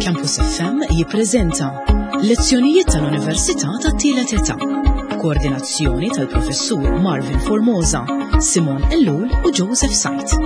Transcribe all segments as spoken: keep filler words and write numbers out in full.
Campus F M jippreżenta lezzjonijiet tal-Università tat-Tielet Età. Koordinazzjoni tal-Professur Marvin Formosa, Simon Ellul u Joseph Sajt.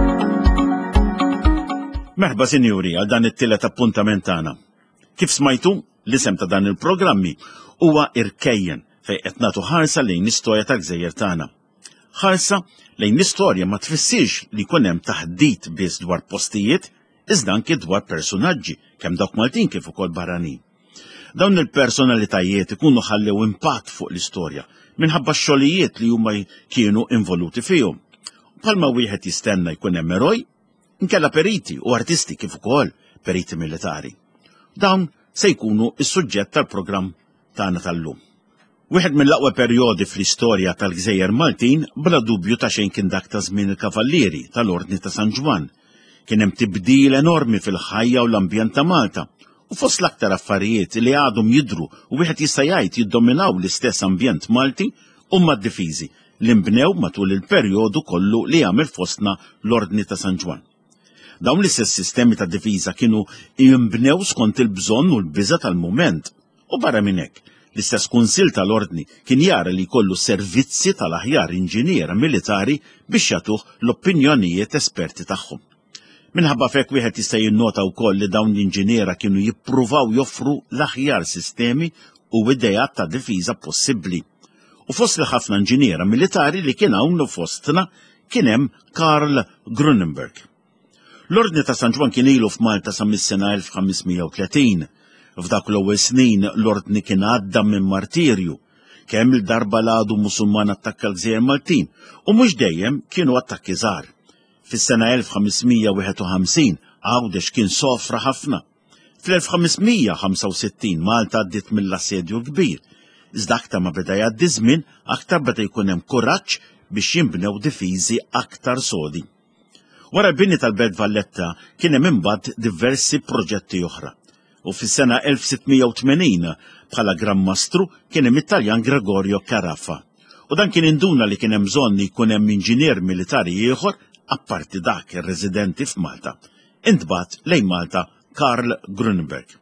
Merħba sinjuri għal dan it-tielet appuntament tagħna. Kif smajtu, l-isem ta' dan il-programmi huwa Irkejjen fejn qed nagħtu ħarsa lejn l-istorja tal-Gżejjer tagħna. Ħarsa lejn l-istorja ma tfissirx li jkun hemm taħdit biss dwar postijiet, iżda anke dwar personaġġi kemm dawk Maltin kif ukoll barranin. Dawn il-personalitajiet ikunu ħallew impatt fuq l-istorja minħabba x-xogħlijiet li huma kienu involuti fihom. Bħalma wieħed jistenna jkun hemm eroj, inkella periti u artisti kif ukoll periti militari. Dawn se jkunu s-suġġett tal-programm tagħna tal-lum. Wieħed mill-aqwa perjodi fl-istorja tal-Gżejjer Maltin bla dubju ta' xejn kien dak ta' żmien il-kavallieri tal-Ordni ta' San Ġwan. Kien hemm tibdil enormi fil-ħajja u l-ambjent ta' Malta, u fost l-aktar affarijiet li għadhom jidhru u wieħed jista' jgħid jiddominaw l-istess ambjent Malti huma d-difiżi li nbnew matul il-perjodu kollu li għamel fostna l-Ordni ta' San Ġwan. Dawn l-istess sistemi ta' difiża kienu jinbnew skont il-bżonn u l-biża' tal-mument, u barra minn hekk l-istess kunsill tal-Ordni kien jara li jkollu servizzi tal-aħjar inġiniera militari biex jagħtuh l-opinjonijiet esperti tagħhom. Minħabba fek wieħed jista' jinnota wkoll li dawn l-inġiniera kienu jippruvaw joffru l-aħjar sistemi u idejat ta' difiża possibbli. U fost li ħafna inġiniera militari li kien hawn fostna kien hemm Karl Grunenberg. L-Ordni ta' San Ġwan kien ilu f'Malta sa mis-sena elf ħamsmija u tletin. F'dak l-ewwel snin l-Ordni kien għadda minn martirju, kemm il-darba l-għadu Musulman attakka l-Gżejjer Maltin, u mhux dejjem kienu attakki żgħar. Fis-sena elf ħamsmija u wieħed u ħamsin Għawdex kien sofra ħafna. Fl-elf ħamsmija u ħamsa u sittin Malta għaddiet mill-assedju kbir. Iżda aktar ma beda jgħaddi żmien, aktar beda jkun hemm kuraġġ biex jinbnew difiżi aktar sodi. Wara l-bini tal-Belt Valletta kien hemm imbagħad diversi proġetti oħra. U fis-sena elf sittmija u tmenin bħala Gran Mastru kien hemm it-Taljan Gregorio Carafa. U dan kien induna li kien hemm bżonn li jkun hemm inġinier militari ieħor apparti dak ir-residenti f'Malta. Intbagħat lejn Malta Karl Grunenberg.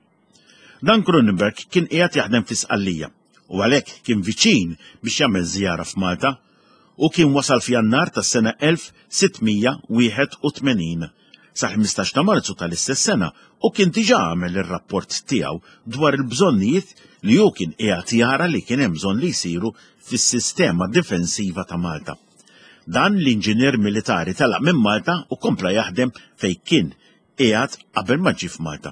Dan Grunenberg kien qiegħed jaħdem fi Sqallija u għalhekk kien viċin biex jagħmel żjara f'Malta u kien wasal f'Jannar tas-sena elf sittmija u wieħed u tmenin. Sa ħmistax ta' Marzu tal-istess sena u kien diġà għamel ir-rapport tiegħu dwar il-bżonnijiet li hu kien qiegħed jara li kien hemm bżonn li jsiru fis-sistema difensiva ta' Malta. Dan l-inġinier militari telaq minn Malta u kompla jaħdem fejn kien qiegħed qabel ma ġie f'Malta.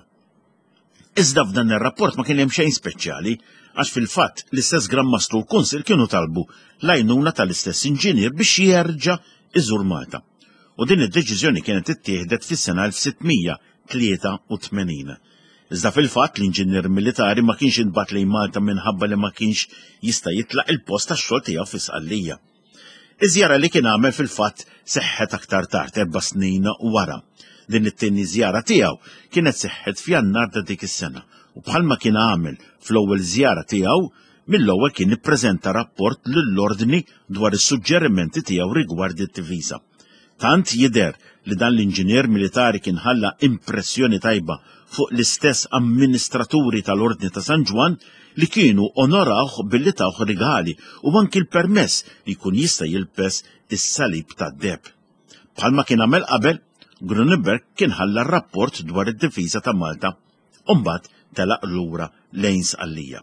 Iżda f'dan ir-rapport ma kien hemm xejn speċjali għax fil-fatt l-istess Gran Mastru l-Kunsill kienu talbu l-għajnuna tal-istess inġinier biex jerġa' iżur Malta. U din id-deċiżjoni kienet ittieħdet fis-sena elf sittmija u tlieta u tmenin. Iżda fil-fatt l-inġinier militari ma kienx intbagħat lejn Malta minħabba li ma kienx jista' jitlaq il-post tax-xogħol tiegħu fi Sqallija. Iż-żjara li kien għamel fil-fatt seħħet aktar tard erba' snin wara. Din it-tieni żjara tiegħu kienet seħħet f'Jannar ta' dik is-sena u bħalma kien għamel fl-ewwel żjara tiegħu mill-ewwel kien ippreżenta rapport lill-Ordni dwar is-suġġerimenti tiegħu rigward it-difiża. Tant jidher li dan l-inġinier militari kien ħalla impressjoni tajba fuq l-istess amministraturi tal-Ordni ta' San Ġwan li kienu onorawh billi tawh rigali u anki l-permess li jkun jista' jilbes is-salib tad-deb. Bħalma kien għamel qabel, Grunenberg kien ħalla r-rapport dwar id-difiża ta' Malta u mbagħad telaq lura lejn Sqallija.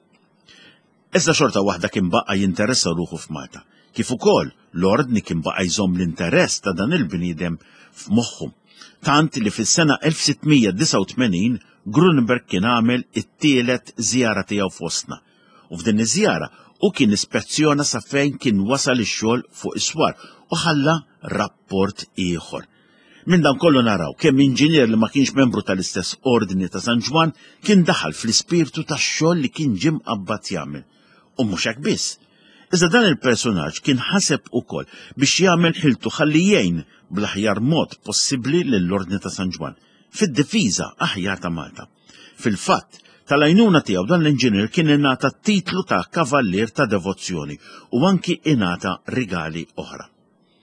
Iżda xorta waħda kien baqa' jinteressa ruħu f'Malta. Kif ukoll l-Ordni kien baqa' jżomm l-interess ta' dan il-bniedem f'moħħu. Tant li fis-sena elf sittmija u disa' u tmenin Grunenberg kien għamel it-tielet żjara tiegħu fostna. U f'din iż-żjara hu kien ispezzjona sa fejn kien wasal ix-xogħol fuq is-swar u ħalla rapport ieħor. Minn dan kollu naraw kemm inġinier li ma kienx membru tal-istess Ordni ta' San Ġwan kien daħal fl-ispirtu tax-xogħol li kien ġie mqabbad jagħmel. U mhux hekk biss. Iżda dan il-personaġġ kien ħaseb ukoll biex jagħmel ħiltu ħalli jgħin bl-aħjar mod possibbli lill-Ordni ta' San Ġwan fid-difiża aħjar ta' Malta. Fil-fatt, tal-għajnuna tiegħu dan l-inġinier kien ingħata titlu ta' kavallier ta' devozzjoni u anki ingħata rigali oħra.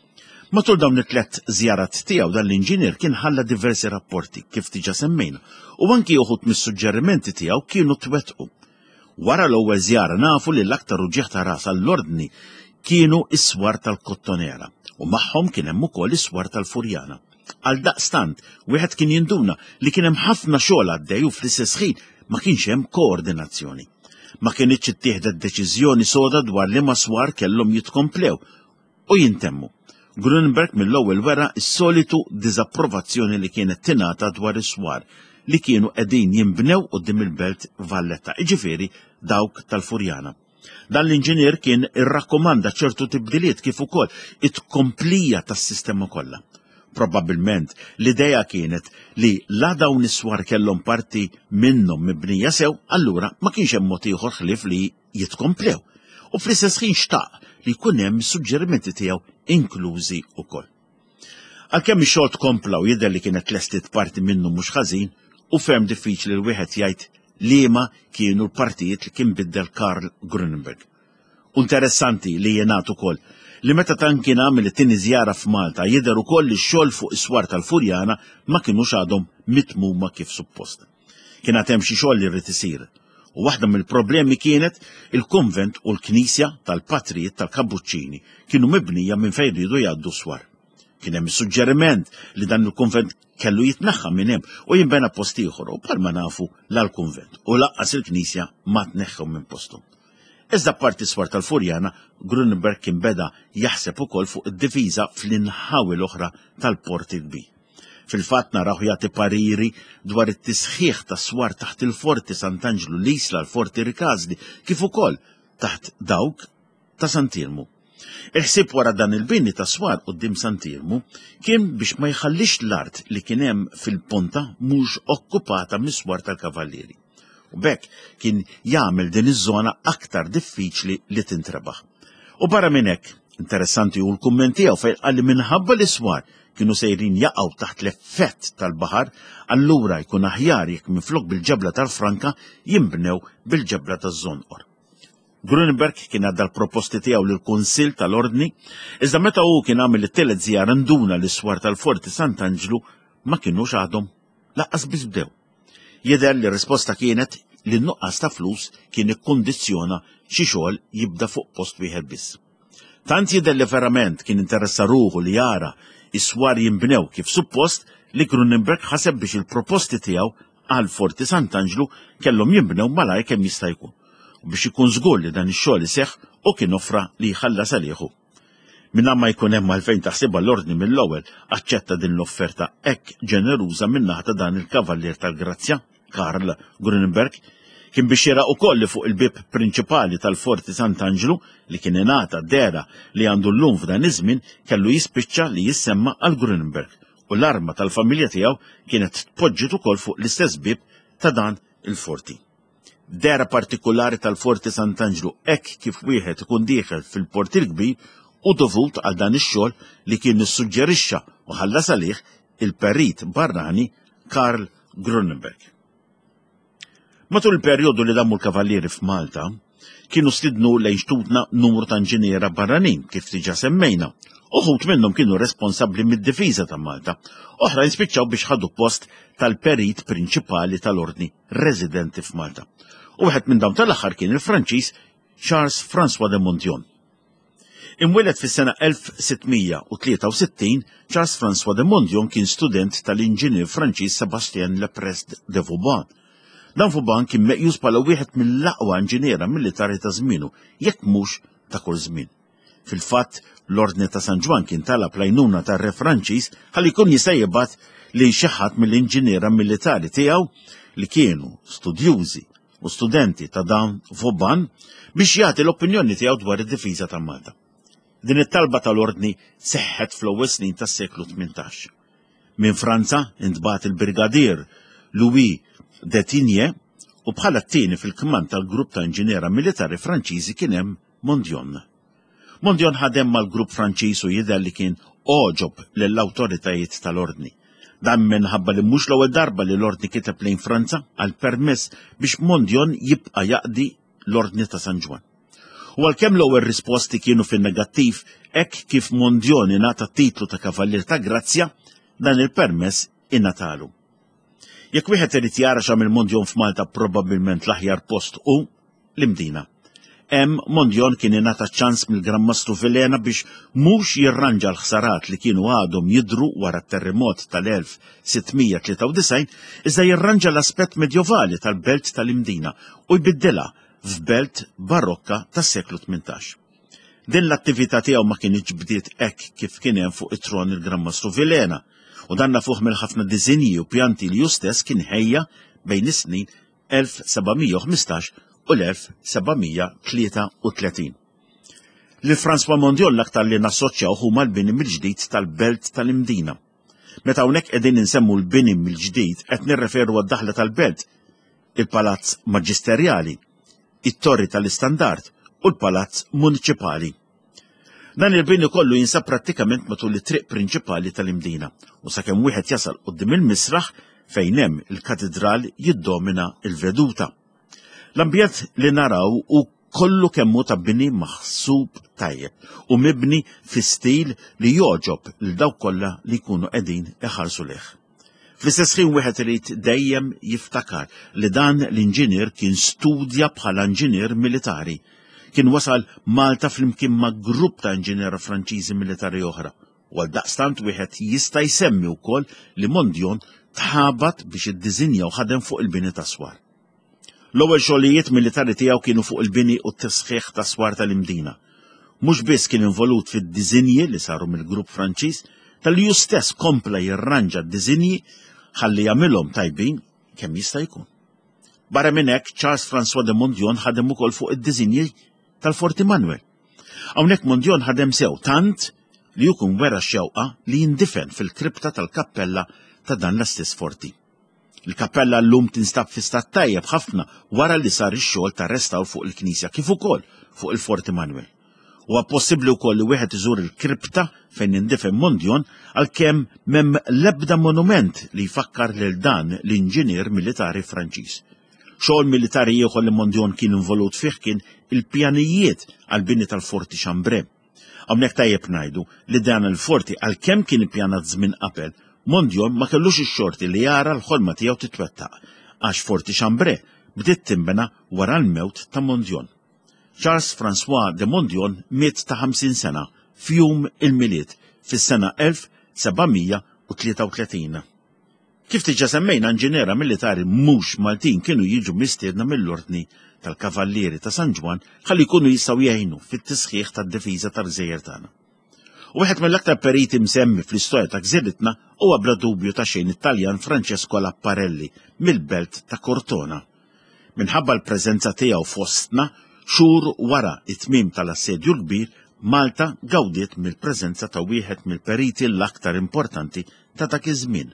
Matul dawn it-tlet żjarat tiegħu dan l-inġinier kien ħalla diversi rapporti kif diġà semmejna u anki uħud mis-suġġerimenti tiegħu kienu twettqu. Wara l-ewwel żjara nafu li l-aktar uġieħ ta' ras għall-ordni kienu is-swar tal-Kottonera u magħhom kien hemm ukoll is-swar tal-Furjana. Għal daqstant, wieħed kien jinduna li kien hemm ħafna xogħol għaddej u fl-istess ħin ma kienx hemm koordinazzjoni. Ma kienitx ittieħdet deċiżjoni soda dwar li ma swar kellhom jitkomplew u jintemmu. Grunenberg mill-ewwel wera s-solitu diżapprovazzjoni li kienet tingħata dwar is-swar li kienu qegħdin jinbnew quddiem il-Belt Valletta, jiġifieri dawk tal-Furjana. Dan l-inġinier kien irrakkomanda ċertu tibdiliet kif ukoll it-komplija tas-sistema kollha. Probabbilment l-idea kienet li la dawn is-swar kellhom parti minnhom mibnija sew, allura ma kienx hemm mod ieħor ħlief li jitkomplew. U fl-istess ħin xtaq li jkun hemm suġġerimenti tiegħu inklużi wkoll. Għalkemm ix-xogħol tkompla u jidher li kienet lestit parti minnu mhux ħażin u ferm diffiċli l wieħed jgħid liema kienu l-partijiet li kien biddel Karl Grunenberg. Interessanti li jingħad ukoll li meta tan kien għamel it-tieni żjara f'Malta jidher ukoll li x-xogħol fuq is-swar tal-Furjana ma kinux għadhom mitmuma kif suppost. Kien għad hemm xi xogħol li rrid isir. U waħda mill-problemi kienet il-konvent u l-knisja tal-Patrijiet tal-Kabbuċċini kienu mibnija minn fejn jridu jgħaddu swar. Kien hemm suġġeriment li dan il-konvent kellu jitnaħħa minn hemm u jinbena post ieħor u bħalma nafu l-konvent u laqqas il-knisja ma tneħħu minn posthom. Iżda parti swar tal-Furjana, Grunenberg kien beda jaħseb ukoll fuq id-diviża fl-inħawi l-oħra tal-Porti Kbir. Fil-fatt naraw jagħti pariri dwar it-tisħiħ ta' swar taħt il-Forti Sant'Angelo l-Isla l-Forti Ricasli kif ukoll taħt dawk ta' Sant'Irmu. Il-ħsieb wara dan il-bini ta' swar quddiem Sant'Irmu kien biex ma jħallix l-art li kien hemm fil-punta mhux okkupata mis-swar tal-kavallieri. U bekk kien jagħmel din iż-żona aktar diffiċli li tintrebaħ. U barra minn hekk, interessanti hu l-kumment tiegħu fejn qal li minħabba l-iswar kienu sejrin jaqgħu taħt l-effett tal-baħar, allura jkun aħjar jekk minflok bil-ġebla tal-Franka jinbnew bil-ġebla taż-Żonqor. Grunenberg kien għadda l-proposti tiegħu lill-Kunsill tal-Ordni, iżda meta hu kien għamel it-tielet żjara nduna l-iswar tal-Forti Sant'Angelo ma kinux għadhom laqqas biss bdew. Jidher li risposta kienet li n-nuqqas ta' flus kien ikkundizzjona xi xogħol jibda fuq post wieħed biss. Tant jidher li verament kien interessa ruħu li jara is-swar jinbnew kif suppost li Grunenberg ħaseb biex il-proposti tiegħu għal Forti Sant'Angelo kellhom jinbnew malajr kemm jista' jkun u biex ikun żgur li dan ix-xogħol iseħħ u kien offra li jħallas għalieħu. Minna ma jkun hemm għalfejn taħsibha l-Ordni mill-ewwel aċċetta din l-offerta hekk ġeneruża min-naħa ta' dan il-Kavallier tal-Grazzja, Karl Grunenberg, kien biex jara wkoll li fuq il-bib prinċipali tal-Forti Sant'Angelo li kien ingħata dera li għandu llum f'dan iż-żmien kellu jispiċċa li jissemma għal Grunenberg u l-arma tal-familja tiegħu kienet tpoġġiet ukoll fuq l-istess bib ta' dan il-forti. Dera partikolari tal-Forti Sant'Angelo hekk kif wieħed ikun dieħel fil-Porti l-Kbir u dovut għal dan ix-xogħol li kien nissuġġerixxa u ħallas għalih il-perit barrani Karl Grunenberg. Matul il-perjodu li dammu l-Kavallieri f'Malta, kienu stidnu lejn xtutna numru ta' inġiniera barranin kif diġà semmejna. Uħud minnhom kienu responsabbli mid-difiża ta' Malta, oħra jispiċċaw biex ħadu post tal-perit prinċipali tal-Ordni residenti f'Malta. U wieħed minn dawn tal-aħħar kien il-Franċiż Charles François de Mondion. Imwieled fis-sena elf sittmija tlieta u sittin, Charles François de Mondion kien student tal-inġinier Franċiż Sébastien Leprest de Vauban. Dan Vauban kien meqjus bħala wieħed mill-aqwa inġiniera militari ta' żmienu, jekk mhux ta' kull żmien. Fil-fatt, l-Ordni ta' San Ġwan kien talab l-għajnuna tar-Re Franċiż ħalli jkun jista' jibgħat li xi ħadd mill-inġiniera militari tiegħu li kienu studjużi u studenti ta' dan Vauban biex jagħti l-opinjoni tiegħu dwar id-difiża ta' Malta. Din it-talba tal-Ordni seħħet fl-ewwel snin tas-seklu tmintax. Minn Franza intbagħat il-Brigadier Louis Detigny u bħala t-tieni fil-kman tal-grupp ta' inġiniera militari Franċiżi kien hemm Mondion. Mondion ħadem mal-grupp Franċiż u jidher li kien oġob lill-awtoritajiet tal-Ordni. Dan minħabba li mhux l-ewwel darba li l-Ordni kiteb lejn Franza għal permess biex Mondion jibqa' jaqdi l-Ordni ta' San Ġwan. U għalkemm l-ewwel risposti kienu fin-negattiv, hekk kif Mondjon ingħata titlu ta' Kavallier ta' Grazzja, dan il-permess ingħatalu. Jekk wieħed irid jara x'għamel Mondjon f'Malta probabbilment l-aħjar post hu l-Imdina. Hemm Mondjon kien ingħata ċans mill-Gran Mastru Vilena biex mhux jirranġa l-ħsarat li kienu għadhom jidhru wara t-terremot tal-elf sittmija tlieta u disgħin, iżda jirranġa l-aspett medjevali tal-belt tal-Imdina u jbiddilha f'belt barokka tas-seklu tmintax. Din l-attività tiegħu ma kienx bdiet hekk kif kien hemm fuq it-tron il-Gran Mastru Vilena, u dan nafuh mill-ħafna diżinji u pjanti li hu stess kien ħejja bejn is-snin elf sebgħimija u ħmistax u l-elf sebgħimija tlieta u tletin. Lil François Mondjon l-aktar li nassoċjaw huma l-bini mill-ġdid tal-belt tal-Imdina. Meta hawnhekk qegħdin insemmu l-bini mill-ġdid qed nirreferu għad-daħla tal-belt, il-Palazz Maġisterjali, it-Torri tal-Istandard u l-Palazz Muniċipali. Dan il-bini kollu jinsab prattikament matul it-triq prinċipali tal-Imdina u sakemm wieħed jasal quddiem il-misraħ fejn hemm il-katedral jiddomina il-veduta. L-ambjent li naraw u kollu kemmu ta' bini maħsub tajjeb u mibni fi stil li joġob lil dawk kollha li jkunu qegħdin iħarsu leh. Fl-istess ħin wieħed irid dejjem jiftakar li dan l-inġinier kien studja bħala inġinier militari. Kien wasal Malta flimkien ma' grupp ta' inġiniera Franċiżi militari oħra. U għaldaqstant wieħed jista' jsemmi wkoll li Mondjon tħabat biex iddiżinja u ħadem fuq il-bini tas-swar. L-ewwel xogħlijiet militari tiegħu kienu fuq il-bini u t-tisħiħ tas-swar tal-Imdina. Mhux biss kien involut fid-diżinji li saru mill-grupp Franċiż, tal-li hu stess kompla jirranġa d-diżinji ħalli jagħmilhom tajbin kemm jista' jkun. Barra minn hekk Charles François de Mondjon ħadem ukoll fuq id-diżinji tal-Forti Manuel. Hawnhekk Mondjon ħadem sew tant li jkun wera x-xewqa li jindifen fil-kripta tal-kappella ta' dan l-istess forti. Il-kappella llum tinstab fi stat tajjeb ħafna wara li sar ix-xogħol ta' restawr fuq il-Knisja kif ukoll fuq il-Forti Manuel. Huwa possibbli wkoll li wieħed iżur il-kripta fejn indifen Mondjon għalkemm m'hemm l-ebda monument li jfakkar lil dan l-inġinier militari Franċiż. Xogħol militari ieħor li Mondjon kien involut fih kien il-pjanijiet għall-bini tal-Forti Chambray. Hawnhekk tajjeb ngħidu li dan il-forti għalkemm kien ippjanat żmien qabel, Mondjon ma kellux ix-xorti li jara l-ħolma tiegħu titwettaq, għax Forti Chambray bdiet tinbena wara l-mewt ta' Mondjon. Charles François de Mondjon miet ta' ħamsin sena f'jum il-miliet fis-sena elf sebgħimija tlieta u tletin. Kif diġà semmejna inġiniera militari mhux Maltin kienu jiġu mistiedna mill-Ordni tal-Kavallieri ta' San Ġwan ħalli jkunu jistgħu jgħinu fit-tisħiħ tad-difiża tal-Gżejjer tagħna. U wieħed mill-aktar periti msemmi fl-istorja ta' gżiritna huwa bla dubju ta' xejn it-Taljan Francesco Lapparelli mill-belt ta' Cortona. Minħabba l-preżenza tiegħu fostna, xhur wara it-tmiem tal-assedju l-kbir, Malta gawdiet mill-preżenza ta' wieħed mill-periti l-aktar importanti ta' dak iż-żmien.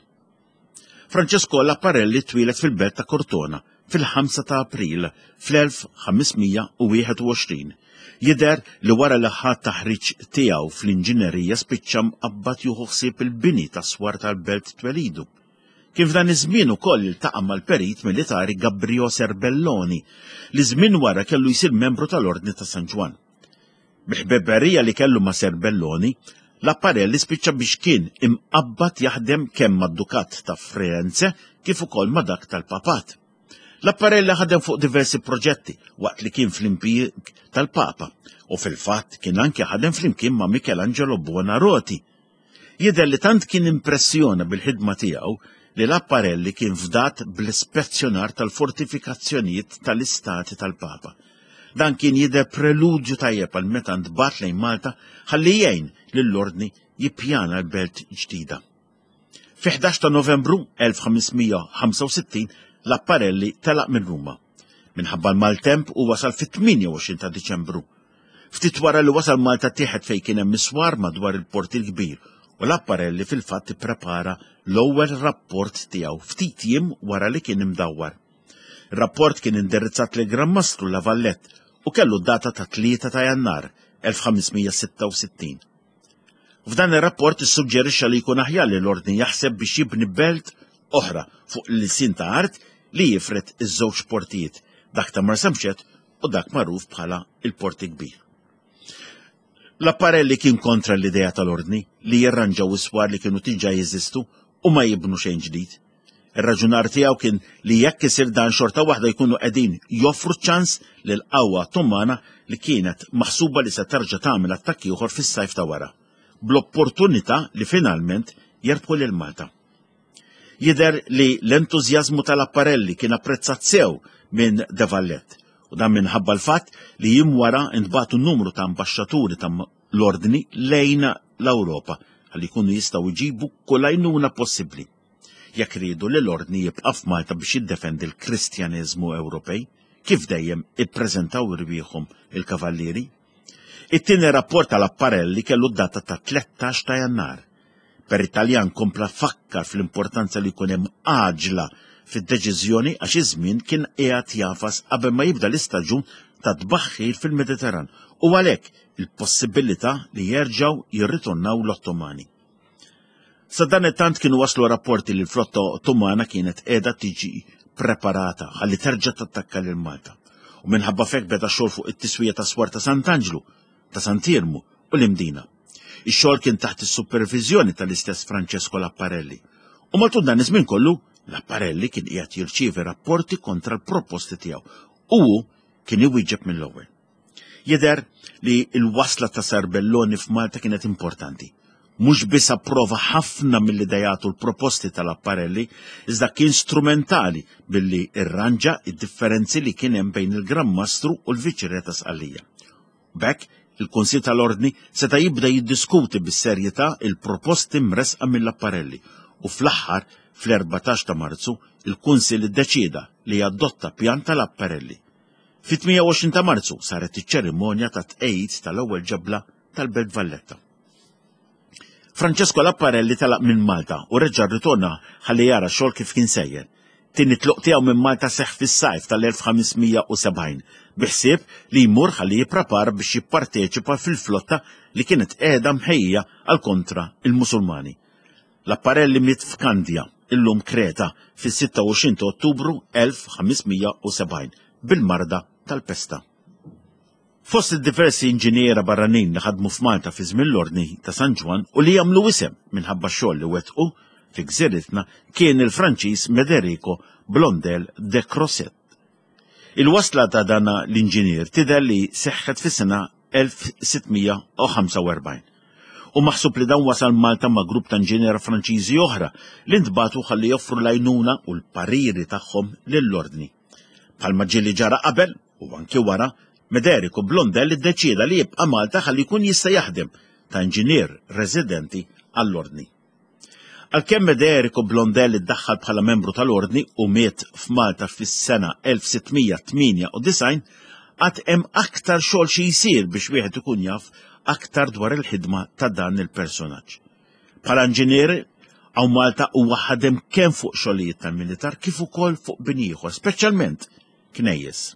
Francesco Lapparelli twieled fil-belt ta' Cortona fil-ħamsa ta' April fl-elf ħamsmija u wieħed u għoxrin. Jidher li wara li ħadd taħriġ tiegħu fl-inġinerija spiċċa mqabbad jieħu ħsieb il-bini tas-swar tal-belt twelidu. Kif dan iż-żmien ukoll iltaqa' mal-perit militari Gabbrio Serbelloni li żmien wara kellu jsir membru tal-Ordni ta' San Ġwan. Biħbebberija li kellu ma' Serbelloni, Lapparelli spiċċa biex kien imqabbad jaħdem kemm mad-Dukat ta' Firenze kif ukoll ma' dak tal-Papat. Lapparelli ħadem fuq diversi proġetti waqt li kien fl-impjieg tal-Papa u fil-fatt kien anke ħadem flimkien ma' Michelangelo Buonarroti. Jidher li tant kien impressjona bil-ħidma tiegħu li Lapparelli kien fdat bl-ispezzjonar tal-fortifikazzjonijiet tal-istati tal-Papa. Dan kien jidher preludju tajjeb għal meta ntbagħat lejn Malta ħalli jgħin lill-Ordni jippjana l-belt ġdida. Fi ħdax ta' Novembru elf ħamsmija ħamsa u sittin Lapparelli telaq minn Ruma. Minħabba l-maltemp u wasal fit-tminja u għoxrin ta' Diċembru. Ftit wara li wasal Malta tieħed fejn kien hemm miswar madwar il-Port il-Kbir u Lapparelli fil-fatt ipprepara l-ewwel rapport tiegħu ftit jiem wara li kien imdawwar. Ir-rapport kien indirizzat li Gran Mastru La Vallette u kellu data ta' tlieta ta' Jannar elf ħamsmija sitta u sittin. F'dan ir-rapport issuġġerixxa li jkun aħjar li l-Ordni jaħseb biex jibni belt oħra fuq l-sin ta' art li jifret iż-żewġ portijiet, dak ta' Marsamxet u u dak magħruf bħala il-Porti Kbir. L-Apparelli kien kontra l-idea tal-ordni li jirranġaw iswar li kienu tiġa jeżistu u ma jibnu xejn ġdid. Ir-raġunar tiegħu kien li jekk isir dan xorta waħda jkunu qegħdin joffru ċans lil qawwa Ottomana li kienet maħsuba li se terġa' tagħmel attakki ieħor fis-sajf ta' wara, bl-opportunità li finalment jerbħu lil Malta. Jidher li l-entużjażmu tal-Apparelli kien apprezzat sew minn De Vallet u dan minħabba l-fatt li jiem wara ntbagħtu numru ta' ambaxxaturi ta' l-ordni lejn l-Ewropa ħalli jkunu jistgħu jġibu kull għajnuna possibbli. Jekk ridu li l-ordni jibqa' f'Malta biex jiddefendi l-Kristjaneżmu Ewropej, kif dejjem ippreżentaw irwieħhom il-kavallieri. It-tieni rapport tal-Apparelli kellu d-data ta' tlettax ta' Jannar. Per Italjan kompla fakkar fl-importanza li jkun hemm għaġla fid-deċiżjoni għax iż-żmien kien qiegħed jafas qabel ma jibda l-istaġun ta' tbaħħir fil-Mediterran u għalhekk il-possibilità li jerġgħu jirritornaw l-Ottomani. Sa dan it-tant kienu waslu rapporti li l-flotta Ottomana kienet qiegħda tiġi preparata ħalli terġa' tattakka lil Malta. U minħabba fek beda xogħol fuq it-tiswija ta' swar ta' Sant'Angelo, ta' Sant'Irmu u l-Imdina. Ix-xogħol kien taħt is-supervizjoni tal-istess Francesco L'Apparelli. U matul dan iż-żmien kollu, L'Apparelli kien qiegħed jirċievi rapporti kontra l-proposti tiegħu u kien iwieġeb mill-ewwel. Jidher li l-wasla ta' Sarbelloni f'Malta kienet importanti. Mhux biss approva ħafna mill-idejat u l-proposti tal-Apparelli, iżda kien strumentali billi irranġa id-differenzi li kien hemm bejn il-Gran Mastru u l-Viċirja ta' Sqallija. Bekk, il-Kunsill tal-Ordni seta' jibda jiddiskuti bis-serjetà il-proposti mresqa mill-Apparelli u fl-aħħar fl-erbatax ta' Marzu il-Kunsill iddeċieda li jadotta pjan tal-Apparelli. Fit-tmien u għoxrin ta' Marzu saret iċ-ċerimonja ta' tqejjid tal-ewwel ġebla tal-Belt Valletta. Francesco L'Apparelli talaq minn Malta u reġa' rritorna ħalli jara xogħol kif kien sejjer. Tieni tluq tiegħu minn Malta seħħ fis-sajf tal-elf ħamesmija u sebgħin biħsieb li jmur ħalli jipprepara biex jipparteċipa fil-flotta li kienet qiegħda mħejja għal kontra il-Musulmani. L'Apparelli miet f'Kandja, illum Kreta, fis-sitta u għoxrin ta' Ottubru elf ħamesmija u sebgħin bil-marda tal-pesta. Fost id-diversi inġiniera barranin li ħadmu f'Malta fi żmien l-ordni ta' San Ġwan u li jagħmlu isem minħabba x-xogħol li wettqu fi gżieritna kien il-Franċiż Mederico Blondel de Crozet. Il-wasla ta' dana l-inġinier tidher li seħħet fis-sena elf sittmija u ħamsa u erbgħin. U maħsub li dan wasal Malta ma' grupp ta' inġiniera Franċiżi oħra li ntbagħtu ħalli joffru l-għajnuna u l-pariri tagħhom lill-ordni. Bħalma ġieli ġara qabel u anke wara, Mederico Blondel iddeċieda li jibqa' Malta ħalli jkun jista' jaħdem ta' inġinier residenti għall-ordni. Għalkemm Mederico Blondel iddaħħal bħala membru tal-ordni u miet f'Malta fis-sena elf sittmija tminja u disgħin, għad hemm aktar xogħol xi jsir biex wieħed ikun jaf aktar dwar il-ħidma ta' dan il-personaġġ. Bħala inġinier hawn Malta huwa ħadem kemm fuq xogħlijiet tal-militar kif ukoll fuq bini ieħor, speċjalment knejjes.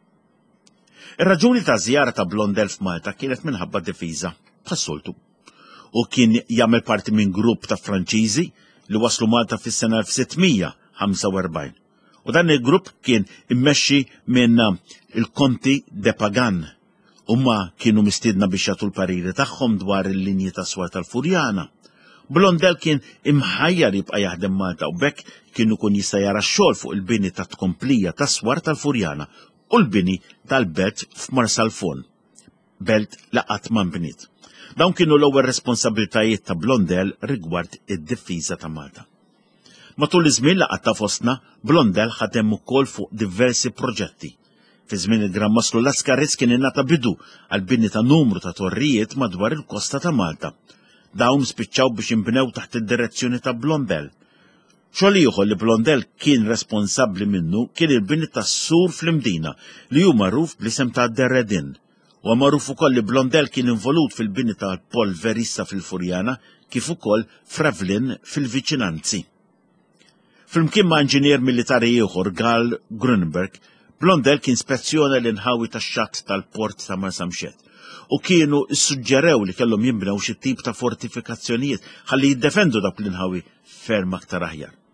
Ir-raġuni ta' żjara ta' Blondel f'Malta kienet minħabba difiża bħas-soltu u kien jagħmel parti minn grupp ta' Franċiżi li waslu Malta fis-sena elf sittmija ħamsa u erbgħin. U dan il-grupp kien immexxi minn il-Konti de Pagan. Huma kienu mistiedna biex jagħtu l-pariri tagħhom dwar il-linji ta' swar tal-Furjana. Blondel kien imħajjar jibqa' jaħdem Malta u bekk kienu kun jista' jara x-xogħol fuq il-bini ta' tkomplija ta' swar tal-Furjana u l-bini tal-belt f'Marsalfon, belt laqat ma' nbniet. Dawn kienu l-ewwel responsabiltajiet ta' Blondel rigward id-difiża ta' Malta. Matul iż-żmien laqat ta' fostna, Blondel ħadem ukoll fuq diversi proġetti. Fi żmien il-Gran Mastru Lascaris kien ingħata bidu għal bini ta' numru ta' torrijiet madwar il-kosta ta' Malta. Dawn spiċċaw biex inbnew taħt id-direzzjoni ta' Blondel. Xogħol ieħor li Blondel kien responsabbli minnu kien il-bini tas-sur fl-Imdina li hu magħruf bl-isem ta' Derredin. U magħruf ukoll li Blondel kien involut fil-bini tal-Polverissa fil-Furjana kif ukoll f'Ravlin fil-viċinanzi. Flimkien ma' inġinier militari ieħor Gall Grunberg, Blondel kien spezzjona l-inħawi tax-xatt tal-port ta' Marsamxet u kienu issuġġerew li kellhom jinbnew xi tip ta' fortifikazzjonijiet ħalli jiddefendu dak l-inħawi ferm aktar aħjar.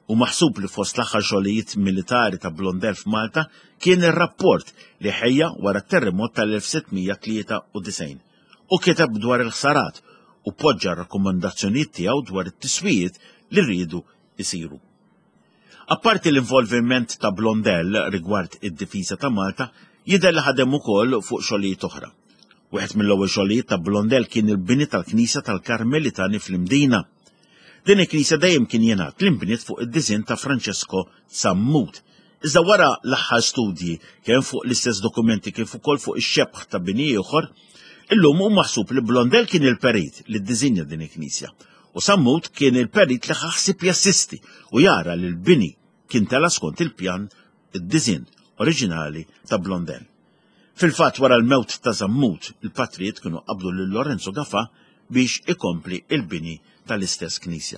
u maħsub li fost l-aħħar xogħlijiet militari ta' Blondel f'Malta kien ir-rapport li ħejja wara t-terremot tal-elf sittmija tlieta u disgħin u kiteb dwar il-ħsarat u poġġa rakkomandazzjonijiet tiegħu dwar it-tiswijiet li rridu isiru. Apparti l-involviment ta' Blondel rigward id-difiża ta' Malta, jidher li ħadem ukoll fuq xogħlijiet oħra. Wieħed mill-ewwel xogħlijiet ta' Blondel kien il-bini tal-Knisja tal-Karmelitani fl-Imdina. Din il-Knisja dejjem kien jingħad li nbniet fuq id-disinn ta' Francesco Zammut. Iżda wara l-aħħar studji kemm fuq l-istess dokumenti kif ukoll fuq ix-xebħ ta' bini ieħor, illum hu maħsub li Blondel kien il-perit li ddiżinja din il-Knisja u Zammut kien il-perit li ħaħsib jassisti u jara li l-bini kien tela skont il-pjan id-diżinn oriġinali ta' Blondel. Fil-fatt wara l-mewt ta' Zammut, il-patrijiet kienu qablu lil Lorenzo Gafà biex ikompli il-bini tal-istess Knisja.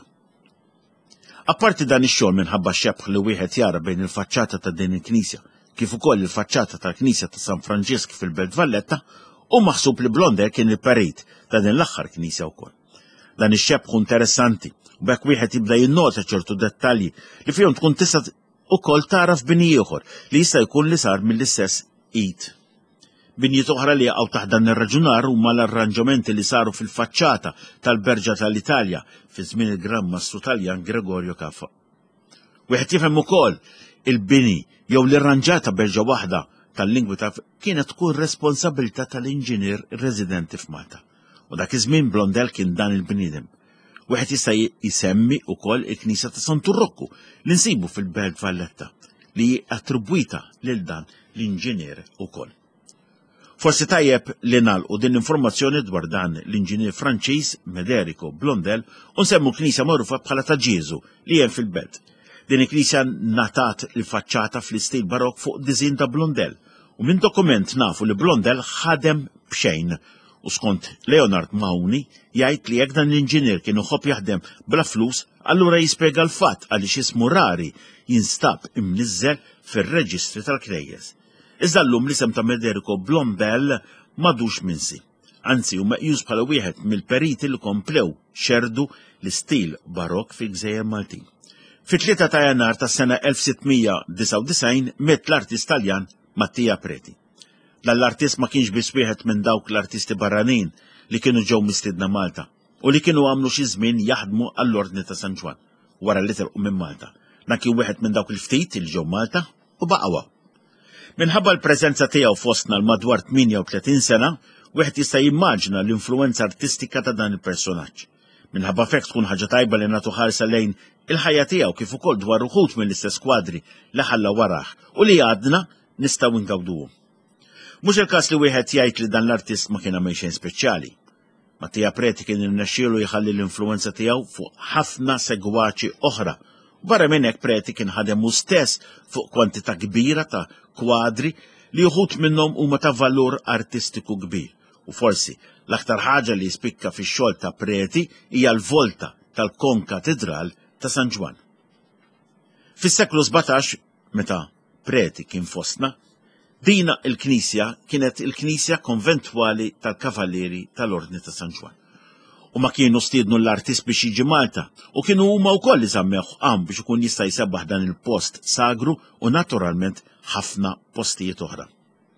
Apparti dan ix-xogħol minħabba xebħ li wieħed jara bejn il-faċċata ta' din il-Knisja kif ukoll il-faċċata tal-Knisja ta' San Franġisk fil-Belt Valletta, u maħsub li Blondel kien il-perit ta' din l-aħħar Knisja wkoll. Dan ix-xebħ interessanti u bekk wieħed jibda jinnota ċertu dettalji li fihom tkun tista' ukoll tara f'bini ieħor li jista' jkun li sar mill-istess id. Binjiet oħra li jaqgħu taħt dan ir-raġunar huma l-arranġamenti li saru fil-faċċata tal-Berġa tal-Italja fi żmien il-Gran Mastru Taljan Gregorio Gafà. Wieħed jifhem ukoll il-bini jew l-irranġata berġa waħda tal-lingwi ta' kienet tkun responsabilità tal-inġinier residenti f'Malta. U dak iż-żmien Blondel kien dan il-bniedem. Wieħed jista' jisemmi wkoll il-Knisja ta' Sant'Urrocco li nsibu fil-Belt Valletta li attribwita lil dan l-inġinier ukoll. Forsi tajjeb li nagħlqu din l-informazzjoni dwar dan l-inġinier Franċiż Mederico Blondel u nsemmu knisja magħrufa bħala ta' Ġiesu li hemm fil-belt. Din il-knisja natat l-faċċata fl-istil barokk fuq diżin ta' Blondel u minn dokument nafu li Blondel ħadem b'xejn u skont Leonard Mahoney jgħid li jekk dan l-inġinier kienu ħobb jaħdem bla flus, allura jispjega l-fatt għaliex ismu rari jinstab imniżżel fir-reġistri tal-Knejjes. Iżda llum l-isem ta' Mederico Blondel m'għadux minsi. Anzi hu meqjus bħala wieħed mill-periti li komplew xerdu l-istil barokk fil-Gżejjer Maltin. Fit-tlieta ta' Jannar tas-sena elf sittmija disa' u disgħin miet l-artist Taljan Mattia Preti. Dan l-artist ma kienx biss wieħed minn dawk l-artisti barranin li kienu ġew mistiedna Malta u li kienu għamlu xi żmien jaħdmu għall-Ordni ta' San Ġwan wara li telqu minn Malta. Dan kien wieħed minn dawk il-ftit li ġew Malta u baqgħu. Minħabba l-preżenza tiegħu fostna l-madwar tminja u tletin sena, wieħed jista' jimmaġina l-influenza artistika ta' dan il-personaġġ. Minħabba fek tkun ħaġa tajba li nagħtu ħarsa lejn il-ħajja tiegħu kif ukoll dwar uħud mill-istess kwadri li ħalla warah u li għadna nistgħu nkawduhom. Mhux il-każ li wieħed jgħid li dan l-artist ma kien għamel xejn speċjali. Mattia Preti kien irnexxielu jħalli l-influenza tiegħu fuq ħafna segwaċi oħra. Barra minn hekk Preti kien ħadem hu stess fuq kwantità kbira ta' kwadri li uħud minnhom huma ta' valur artistiku kbir. U forsi l-aktar ħaġa li jispikka fix-xogħol ta' Preti hija l-volta tal-konkatedral ta' San Ġwan. Fis-seklu sebgħetax, meta Preti kien fostna, dina il-Knisja kienet il-Knisja konventwali tal-Kavallieri tal-Ordni ta' San Ġwan. U ma kienu stiednu l-artist biex jiġi Malta u kienu huma wkoll iżammew qam biex ikun jista' jsebbaħ dan il-post sagru u naturalment ħafna postijiet oħra.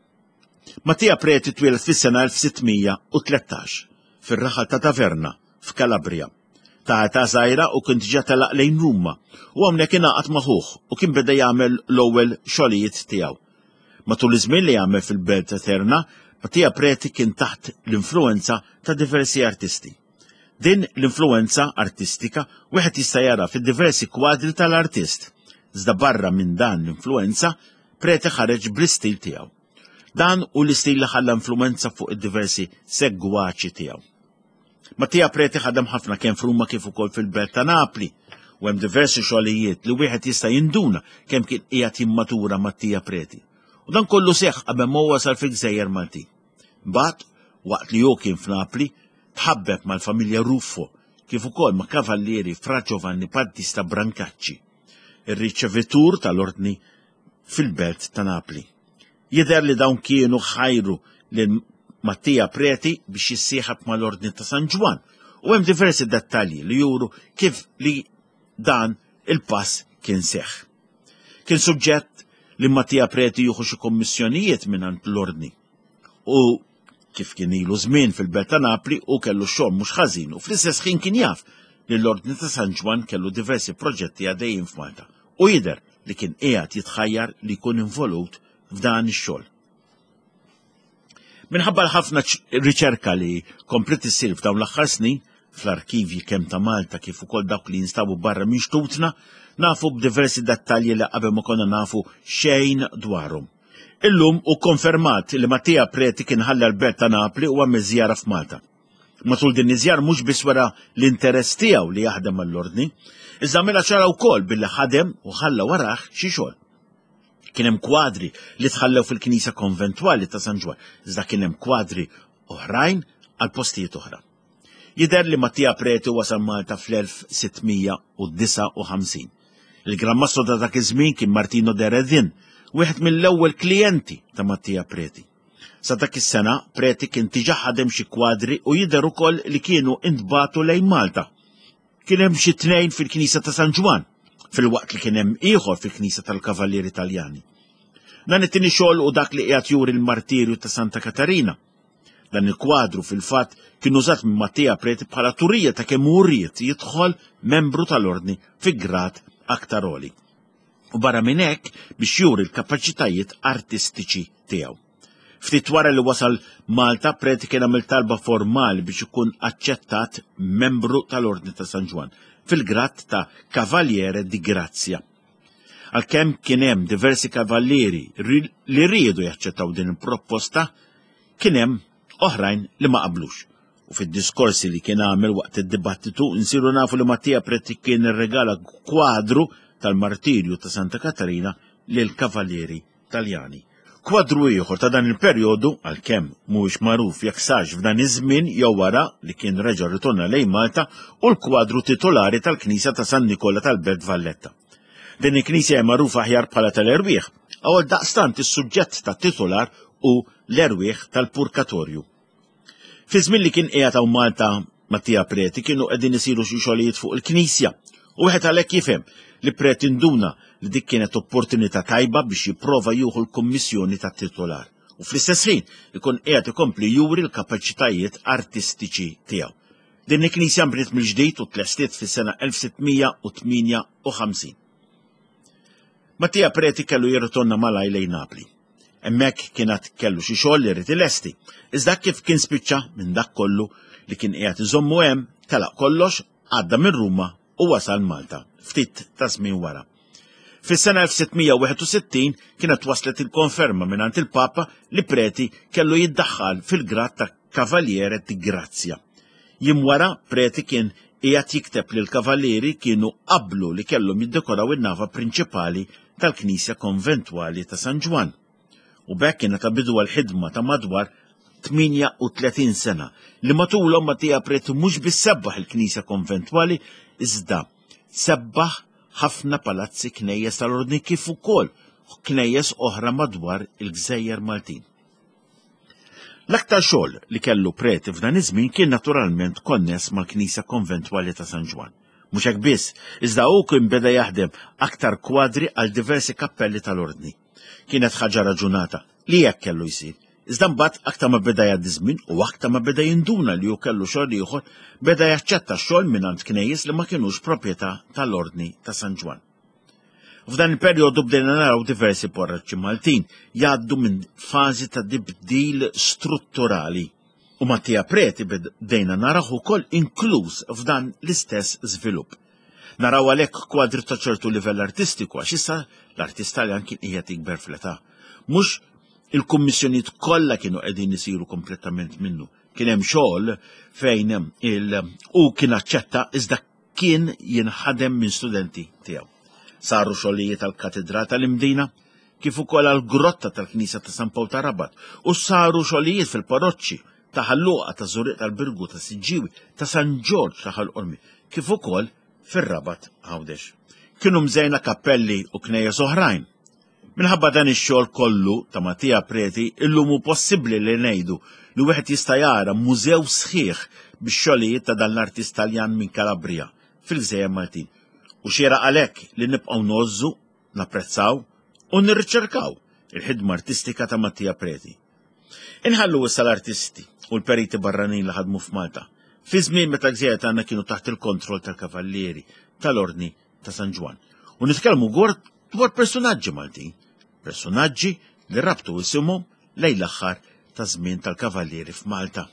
Mattia Preti twieled fis-sena elf sittmija u tletax fir-raħal ta' Taverna f'Kalabria. Ta' ta' żgħira u kien diġà telaq lejn Ruma u hawnhekk ingħaqad magħhugh u kien beda jagħmel l-ewwel xogħlijiet tiegħu. Matul iż-żmien li jagħmel fil-Belt Eterna, Mattia Preti kien taħt l-influenza ta' diversi artisti. Din l-influenza artistika wieħed jista' jara fid-diversi kwadri tal-artist. Iżda barra minn dan l-influenza, Preti ħareġ bl-istil tiegħu. Dan hu l-istil li ħalla influenza fuq id-diversi segwaċi tiegħu. Mattia Preti ħadem ħafna kemm f'Ruma kif ukoll fil-Belt ta' Napli u hemm diversi xogħlijiet li wieħed jista' jinduna kemm kien qiegħed jimmatura Mattia Preti. U dan kollu seħħ qabel ma wasal fil-Gżejjer Maltin. Mbagħad waqt li hu kien f'Napli tħabbeb mal-familja Ruffo kif ukoll ma' Kavallieri Fra Giovanni Battista Brancacci, ir-riċevitur tal-Ordni fil-Belt ta' Napli. Jidher li dawn kienu ħajru lil Mattia Preti biex jissieħab mal-Ordni ta' San Ġwan u hemm diversi dettalji li juru kif li dan il-pass kien seħħ. Kien suġġett li Mattia Preti jieħu xi kommissjonijiet mingħand l-Ordni. U kif kien ilu żmien fil-Belt ta' Napli u kellu xogħol mhux ħażin u fl-istess ħin kien jaf li l-Ordni ta' San Ġwan kellu diversi proġetti għaddejjin f'Malta u jidher li kien qiegħed jitħajjar li jkun involut f'dan ix-xogħol. Minħabba l-ħafna riċerka li komplet issir f'dawn l-aħħar snin fl-arkivji kemm ta' Malta kif ukoll dawk li jinstabu barra minn xtutna, nafu b'diversi dettalji li qabel ma konna nafu xejn dwarhom. Illum u konfermat li Mattia Preti kien ħalla l-Belt ta' Napli u għamel żjara f'Malta. Matul din iż-żjar mhux biss wara l-interess tiegħu li jaħdem mal-Ordni, iżda mela ċara wkoll billi ħadem u ħalla warah xi xogħol. Kien hemm kwadri li tħallew fil-Knisja Konventwali ta' San Ġwan, iżda kien hemm kwadri oħrajn għal postijiet oħra. Jidher li Mattia Preti wasal Malta fl-elf sittmija u disa u ħamsin. Il-Gran Mastro ta' dak iż-żmien kien Martino de Redin, wieħed mill-ewwel klijenti ta' Mattia Preti. Sa dak is-sena Preti kien diġà ħadem xi kwadri u jidher ukoll li kienu intbagħtu lejn Malta. Kien hemm xi tnejn fil-Knisja ta' San Ġwan, filwaqt li kien hemm ieħor fil-Knisja tal-Kavallieri Taljani. Dan it-tieni xogħol u dak li qiegħed juri l-Martirju ta' Santa Katarina. Dan il-kwadru fil-fatt kien użat minn Mattia Preti bħala turija ta' kemm urriet jidħol membru tal-Ordni fi grad aktar għoli. U barra minn hekk biex juri l-kapaċitajiet artistiċi tiegħu. Ftit wara li wasal Malta, Preti kien għamil talba formali biex ikun aċċettat membru tal-Ordni ta' San Ġwan fil-grad ta' Cavaliere di Grazia. Għalkemm kien hemm diversi kavallieri li riedu jaċċettaw din il-proposta, kien hemm oħrajn li ma qablux. U fid-diskorsi li kien għamel waqt id-dibattitu nsiru nafu li Mattia Preti kien irregala kwadru tal-Martirju ta' Santa Katarina lil Kavallieri Taljani. Kwadru ieħor ta' dan il-perjodu, għalkemm mhuwiex magħruf jekk sarx f'dan iż-żmien jew wara li kien reġa' ritorna lejn Malta, u l-kwadru titolari tal-Knisja ta' San Nikola tal-Belt Valletta. Din il-Knisja hija magħrufa aħjar bħala tal-Erwieħ, għal daqstant is-suġġett tat-titolar u l-Erwieħ tal-Purkatorju. Fi żmien li kien qiegħed hawn Malta Mattia Preti kienu qegħdin isiru xi xogħlijiet fuq il-Knisja, u wieħed għalhekk jifhem li Preti nduna li dik kienet opportunità tajba biex jipprova jieħu l-kummissjoni tat-titolar u fl-istess ħin ikun qiegħed ikompli juri l-kapaċitajiet artistiċi tiegħu. Din il-Knisja nbniet mill-ġdid u tlestiet fis-sena elf sittmija u tminja u ħamsin. Mattia Preti kellu jirritorna malaj lejn Napli. Hemmhekk kienet kellu xi xogħol li rid ilesti, iżda kif kien spiċċa minn dak kollu li kien qiegħed iżommu hemm telaq kollox, għadda minn Ruma u wasal Malta ftit ta' żmien wara. Fis-sena elf sittmija u wieħed u sittin kienet waslet il-konferma mingħand il-Papa li Preti kellu jiddaħħal fil-grad ta' Cavaliere di Grazia. Jiem wara Preti kien qiegħed jikteb li l-kavallieri kienu qablu li kellhom jiddekoraw in-nava prinċipali tal-Knisja Konventwali ta' San Ġwan. U bekk kienet ta' bidu għal-ħidma ta' madwar tminja u tletin sena li matulhom Mattia Preti mhux biss sebbaħ il-Knisja Konventwali iżda sebbaħ ħafna palazzi knejjes tal-Ordni kif ukoll knejjes oħra madwar il-Gżejjer Maltin. L-aktar xogħol li kellu Preti f'dan iż-żmien kien naturalment konness mal-Knisja Konventwali ta' San Ġwan. Mhux hekk biss, iżda hu kien beda jaħdem aktar kwadri għal diversi kappelli tal-Ordni. Kienet ħaġa raġunata li hekk kellu jsir. Iżda mbagħad aktar ma beda jgħaddi żmien u aktar ma beda jinduna li hu kellu xogħol ieħor beda jaċċetta xogħol mingħand knejjes li ma kinux proprjetà tal-Ordni ta' San Ġwan. F'dan il-perjodu bdejna naraw diversi porraċċi Maltin jgħaddu minn fażi ta' tibdil strutturali u Mattia Preti bdejna naraw ukoll inkluż f'dan l-istess żvilupp. Naraw għalhekk kwadri ta' ċertu livell artistiku għax issa l-artista li anki qiegħed jikber fl-età. Mhux il-kummissjonijiet kollha kienu qegħdin isiru kompletament minnu. Kien hemm xogħol fejn il u kien aċċetta iżda kien jinħadem minn studenti tiegħu. Saru xogħlijiet tal-Katedra tal-Imdina, kif ukoll għall-grotta tal-Knisja ta' San Pawl ta' Rabat, u saru xogħlijiet fil-paroċċi ta' Ħalluqa ta' Żuriq tal-Birgu ta' Siġġiewi ta' San Ġorġ ta' Ħalqormi, kif ukoll fir-Rabat Għawdex. Kienu mżejna kappelli u knejjes oħrajn. Minħabba dan ix-xogħol kollu ta' Mattia Preti illum hu possibbli li ngħidu li wieħed jista' jara mużew sħiħ bix-xogħlijiet ta' dan l-artist Taljan minn Kalabria fil-Gżejjer Maltin. U xiera għalhekk li nibqgħu nozzu, napprezzaw u nirriċerkaw il-ħidma artistika ta' Mattia Preti. Inħallu issa l-artisti u l-periti barranin li ħadmu f'Malta fi żmien meta l-gżejjer tagħna kienu taħt il-kontroll tal-kavallieri tal-Ordni ta' San Ġwan. U nitkellmu dwar personaġġi Maltin, personaġġi li rabtu isimhom lejn l-aħħar ta' żmien tal-kavallieri f'Malta.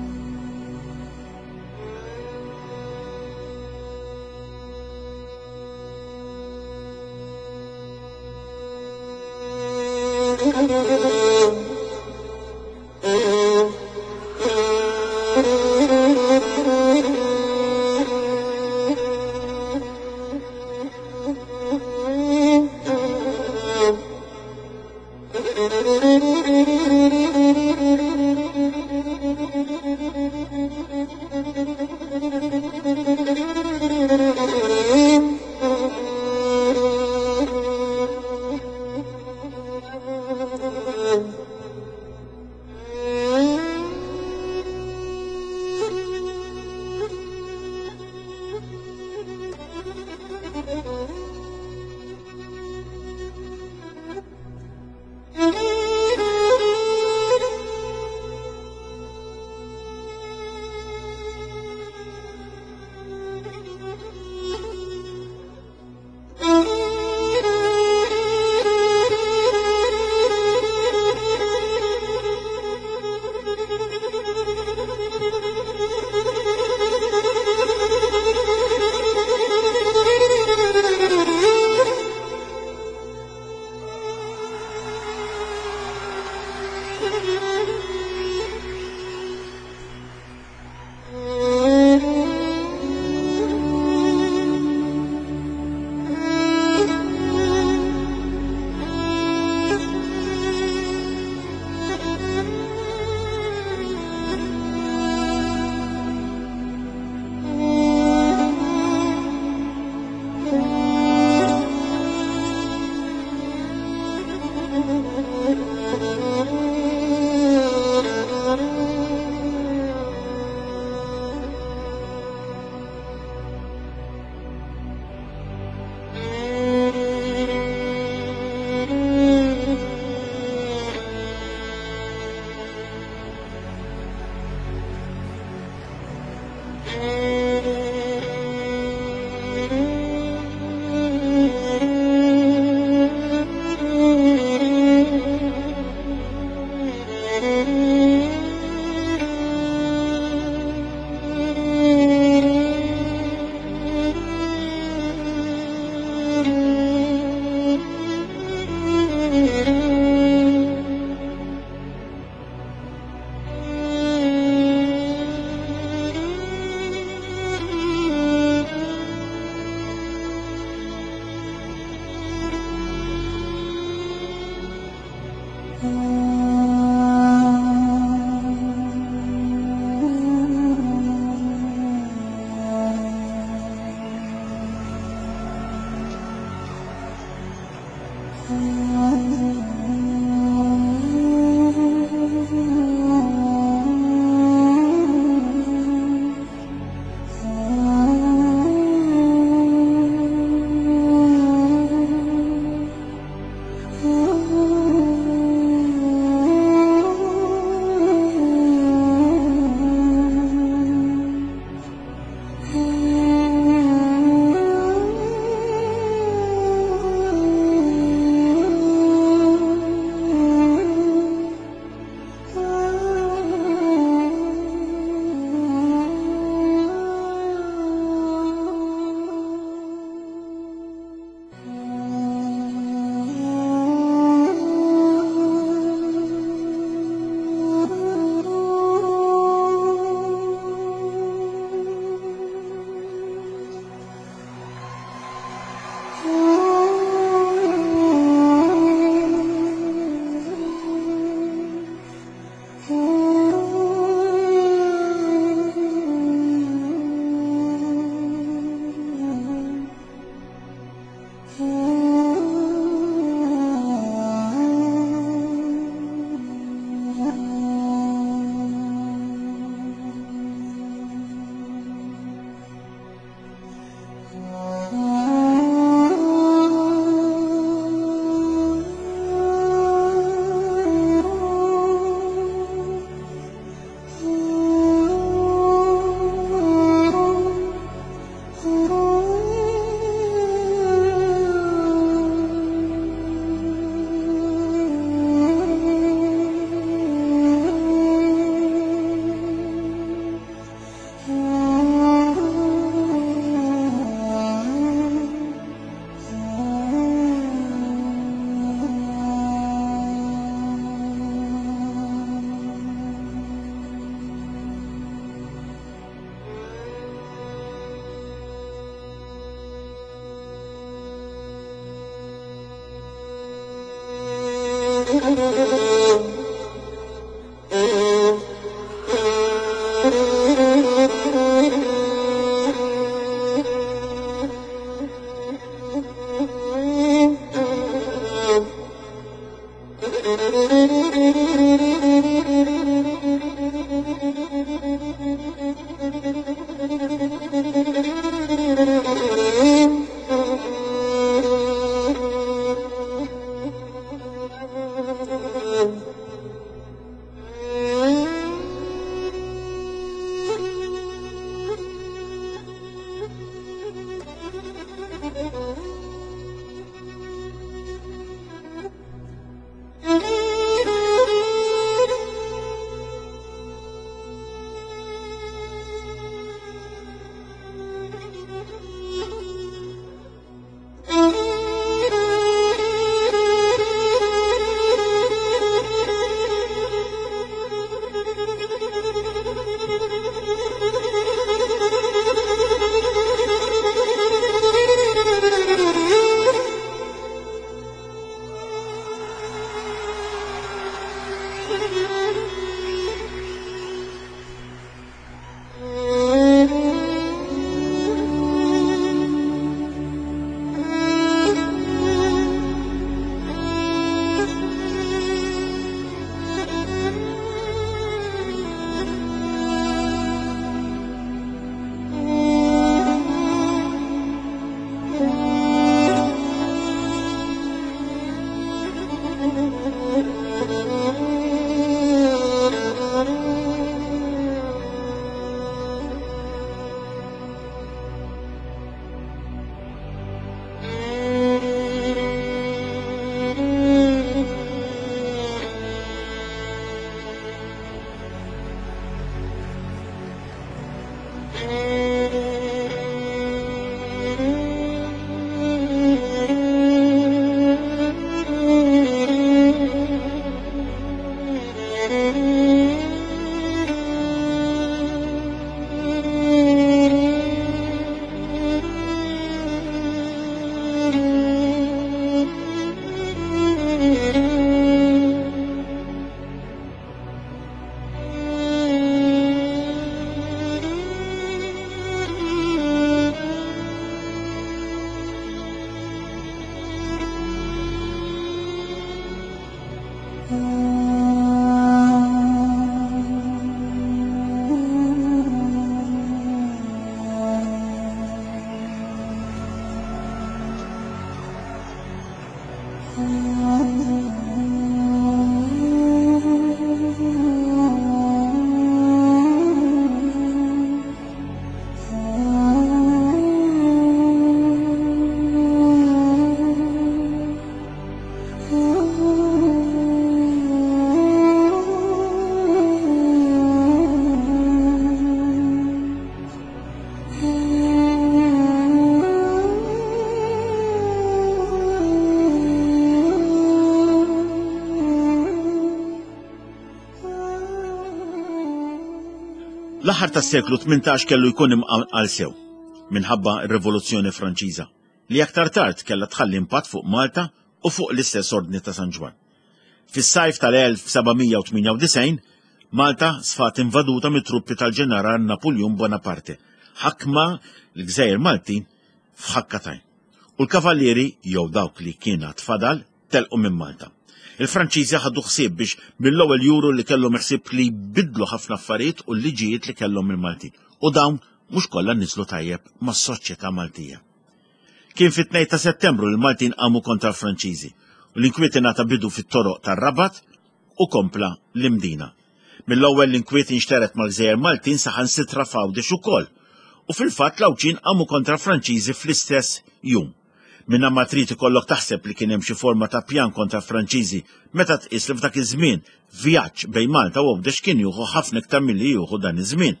L-aħħar tas-seklu tmintax kellu jkun imqal sew minħabba r-Rivoluzzjoni Franċiża li aktar tard kellha tħalli impatt fuq Malta u fuq l-istess ordni ta' San Ġwan. Fis-sajf tal-elf sebgħimija u tminja u disgħin, Malta sfat invaduta mit-truppi tal-ġeneral Napoleon Bonaparte, ħakma l-Gżejjer Maltin f'ħakkatajn. U l-kavallieri jew dawk li kiena tfadal telqu minn Malta. Il-Franċiżi ħadu ħsieb biex mill-ewwel juru li kellhom ħsieb li jbidlu ħafna affarijiet u l-liġijiet li kellhom il-Maltin. U dawn mhux kollha niżlu tajjeb mas-soċjetà Maltija. Kien fit-tnejn ta' Settembru l-Maltin qamu kontra l-Franċiżi u l-inkwiet ingħata bidu fit-toroq tar-Rabat u kompla l-Imdina. Mill-ewwel l-inkwiet inxteret mal-Gżejjer Maltin saħansitra f'Għawdex ukoll. U fil-fatt l-Awċin qamu kontra Franċiżi fl-istess jum. Minna ma trid ikollok taħseb li kien hemm xi forma ta' pjan kontra Franċiżi meta tqis li f'dak iż-żmien vjaġġ bejn Malta u Għawdex kien jieħu ħafna iktar milli jieħu dan iż-żmien.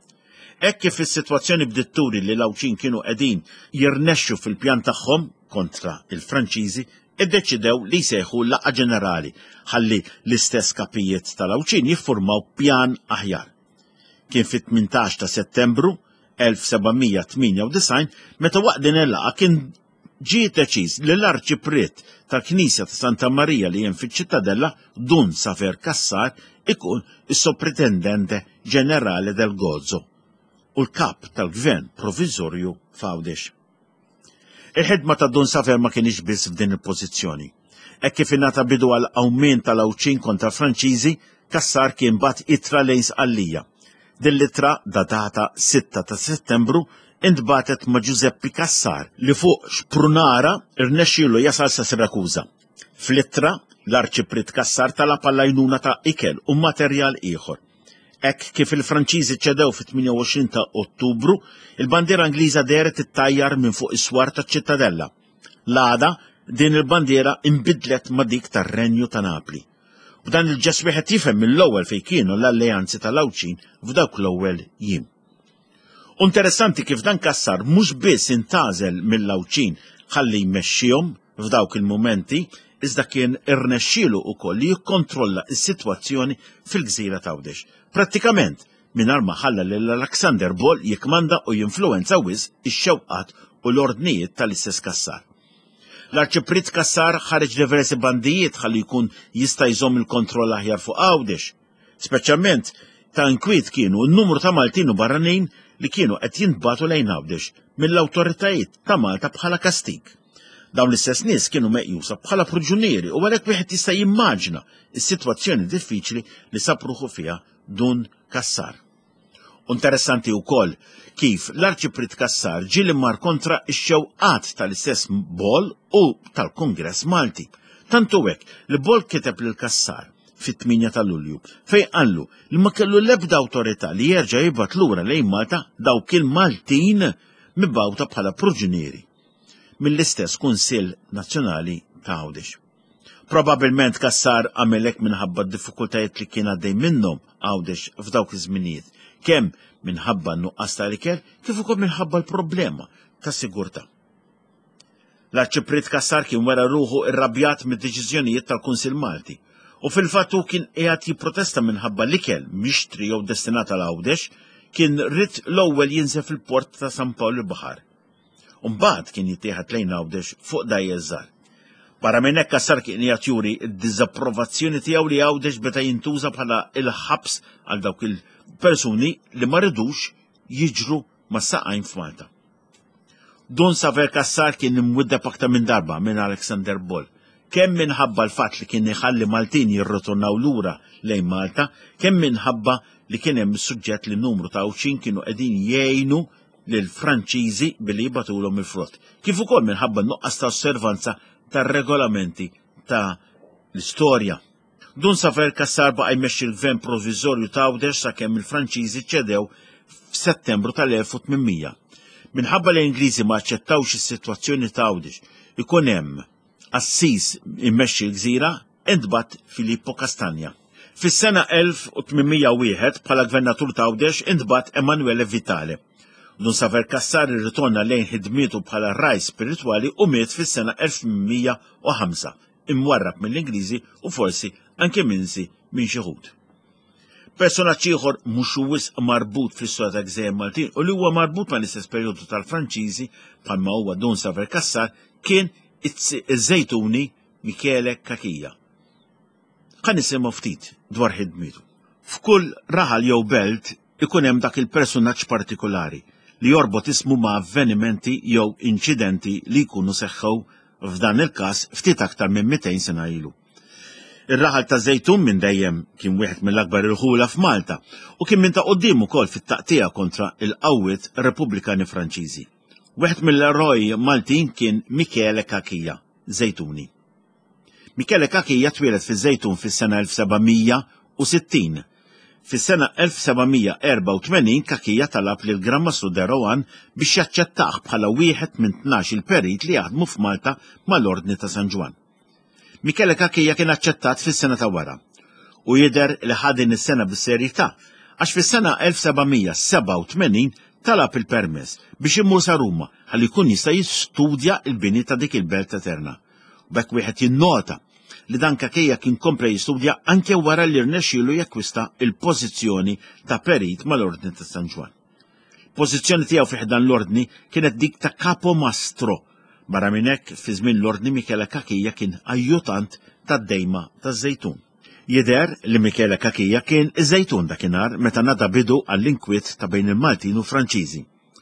Hekk kif is-sitwazzjoni bdiet turi li l-Awċin kienu qegħdin jirnexxu fil-pjan tagħhom kontra il-Franċiżi, iddeċidew li jsejħu laqgħa ġenerali ħalli l-istess kapijiet tal-Awċin jiffurmaw pjan aħjar. Kien fit-tmintax ta' Settembru elf sebgħimija tminja u disgħin meta waqt din il-laqgħa kien ġie deċiż li l-Arċipret tal-Knisja ta' Santa Marija li hemm fiċ-Ċittadella Dun Saver Kassar ikun is-Sopritendente Ġenerali del Gozo u l-kap tal-Gvern Provizorju f'Għawdex. Il-ħidma ta' Dun Saver ma kienx biss f'din il-pożizzjoni. Hekk kif ingħata bidu għal awmin tal-Awċin kontra Franċiżi, Kassar kien bat ittra lejn Sqallija. Din l-ittra datata sitta ta' Settembru intbatet ma' Giuseppe Kassar li fuq xprunara irnexxielu jasal sa' Sirakuża. Fl-ittra l-Arċipret Kassar talab għall-għajnuna ta' ikel u materjal ieħor. Hekk kif il-Franċiżi ċedew fit-tminja u għoxrin ta' Ottubru, il-bandiera Ingliża deret ittajjar minn fuq is-swar taċ-Ċittadella. L-għada din il-bandiera inbidlet ma' dik tar-Renju ta' Napli. B'dan il-ġest wieħed jifhem mill-ewwel fejn kienu l-alleanzi tal-Awċin f'dawk l-ewwel jiem. Interessanti kif dan Kassar mhux biss intażel mill-Awċin ħalli jmexxihom f'dawk il-mumenti, iżda kien irnexxielu wkoll li jikkontrolla s-sitwazzjoni fil-Gżira ta' Għawdex. Prattikament mingħajr ma ħalla lil Alexander Ball jikmanda u jinfluwenza wisq ix-xewqat u l-ordnijiet tal-istess Kassar. L-Arċipret Kassar ħareġ diversi bandijiet ħalli jkun jista' jżomm il-kontroll aħjar fuq Għawdex. Speċjalment ta' inkwiet kienu n-numru ta' Maltin u barranin li kienu qed jintbagħtu lejn Għawdex mill-awtoritajiet ta' Malta bħala kastig. Dawn l-istess nies kienu meqjusa bħala priġunieri u għalhekk wieħed jista' jimmaġina s-sitwazzjoni diffiċli li sapruħu fiha Dun Kassar. Interessanti wkoll kif l-Arċipret Kassar ġie mar kontra x-xewqat tal-istess Ball u tal-Kongress Malti. Tantu hekk li Ball kiteb lil Kassar fit-tminja ta' Lulju fejn qallu li ma kellu l-ebda awtorità li jerġa' jibgħat lura lejn Malta dawk il-Maltin mibgħuta bħala priġunieri mill-istess Kunsill Nazzjonali ta' Għawdex. Probabbilment Kassar għamel hekk minħabba d-diffikultajiet li kien għaddej minnhom Għawdex f'dawk iż-żminijiet, kemm minħabba n-nuqqas tal-ikel kif ukoll minħabba l-problema tas-sigurtà. L-Arċipret Kassar kien wara ruħu irrabjat mid-deċiżjonijiet tal-Kunsill Malti u fil-fatt hu kien qiegħed jipprotesta minħabba l-ikel mixtri jew destinat għal Għawdex kien rid l-ewwel jinżel fil-port ta' San Pawl il-Baħar. U mbagħad kien jittieħed lejn Għawdex fuq dajjel żgħar. Barra minn hekk Kassar kien qiegħed juri d-diżapprovazzjoni tiegħu li Għawdex beta jintuża bħala il-ħabs għal dawk il-persuni li ma rridux jiġru mas-saqajn f'Malta. Dun Saver Kassar kien imwiddeb aktar minn darba minn Alexander Ball, kemm minħabba l-fatt li kien iħalli Maltin jirritornaw lura lejn Malta, kemm minħabba li kien hemm suġġett li numru ta' Awċin kienu qegħdin jgħinu lil Franċiżi billi jibatulhom il-frott, kif ukoll minħabba nuqqas ta' osservanza tar-regolamenti ta' l-istorja. Dun Saver Kassar baqa' jmexxi l-Gvern Provizorju ta' Għawdex sakemm il-Franċiżi ċedew f'Settembru tal-elf u tminmija. Minħabba li l-Ingliżi ma aċċettawx is-sitwazzjoni ta' Għawdex, ikun hemm Assis immexxi l-Gżira intbat Filippo Castagna. Fis-sena elf u tminmija u wieħed bħala Gvernatur ta' Għawdex intbat Emanuele Vitale. Dun Saver Kassar irritorna lejn ħidmietu bħala raj spiritwali u miet fis-sena elf u tminmija u ħamsa, imwarrab mill-Ingliżi u forsi anke minsi minn xi ħud. Personaġġ ieħor mhux wisq marbut fl-istorja ta' Gżejjer Maltin u li huwa marbut ma' l-istess perjodu tal-Franċiżi bħalma huwa Dun Saver Kassar kien iż-Żejtuni Michele Kakija. Ħa nisimgħu ftit dwar ħidmietu. F'kull raħal jew belt ikun hemm dak il-personaġġ partikolari li jorbot ismu ma' avvenimenti jew inċidenti li jkunu seħħew f'dan il-każ ftit aktar minn mitejn sena ilu. Ir-raħal ta' Żejtun minn dejjem kien wieħed mill-akbar irħula f'Malta u kien minn ta' quddiem ukoll fit-taqtija kontra il-qawwiet Repubblikani Franċiżi. Wieħed mill-eroj Maltin kien Michele Kakija, Żejtuni. Michele Kakija twieled fiż-Żejtun fis-sena elf sebgħimija u sittin. Fis-sena elf sebgħimija erba' u tmenin Kakija talab lil Grammażru de Rohan biex jaċċettah bħala wieħed minn tnax il-perit li jaħdmu f'Malta mal-Ordni ta' San Ġwan. Michele Kakija kien aċċettat fis-sena ta' wara u jidher li ħadin is-sena bis-serjetà għax fis-sena elf sebgħimija seba' u tmenin talab il-permess biex immur sa Ruma ħalli jkun jista' jistudja l-bini ta' dik il-belt eterna. B'hekk wieħed jinnota li dan Kakija kien kompla jistudja anke wara li rnexxielu jakkwista il-pożizzjoni ta' perit mal-Ordni ta' San Ġwan. Pożizzjoni tiegħu fih dan l-Ordni kienet dik ta' Capo Mastro, Barra minn hekk fi żmien l-ordni Michele Kakija kien ajjutant tad-dejma taż-żejtun. Jidher li Michele Kakija kien iż-żejtun dakinhar meta nada bidu għall-inkwiet ta' bejn il-Maltin u Franċiżi.